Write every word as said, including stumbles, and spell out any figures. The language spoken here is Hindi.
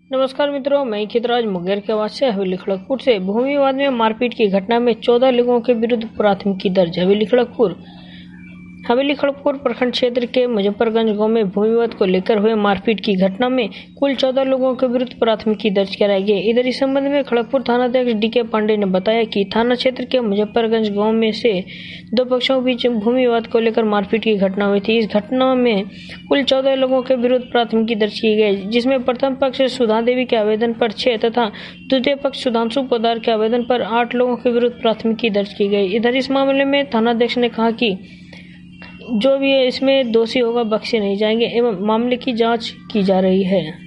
नमस्कार मित्रों, मैं खितराज मुंगेर के आवाज से हवेली खड़गपुर से। भूमि विवाद में मारपीट की घटना में चौदह लोगों के विरुद्ध प्राथमिकी दर्ज। हवेली खड़गपुर हवेली खड़गपुर प्रखंड क्षेत्र के मुजफ्फरगंज गांव में भूमि विवाद को लेकर हुए मारपीट की घटना में कुल चौदह लोगों के विरुद्ध प्राथमिकी दर्ज कराई गई। इधर इस संबंध में खड़गपुर थानाध्यक्ष डी के पांडे ने बताया कि थाना क्षेत्र के मुजफ्फरगंज गांव में से दो पक्षों के बीच भूमि विवाद को लेकर मारपीट की घटना हुई थी। इस घटना में कुल चौदह लोगों के विरुद्ध प्राथमिकी दर्ज की गई, जिसमें प्रथम पक्ष सुधा देवी के आवेदन पर छह तथा द्वितीय पक्ष सुधांशु पोदार के आवेदन पर आठ लोगों के विरुद्ध प्राथमिकी दर्ज की गई। इधर इस मामले में थानाध्यक्ष ने कहा कि जो भी इसमें दोषी होगा बख्शे नहीं जाएंगे एवं मामले की जांच की जा रही है।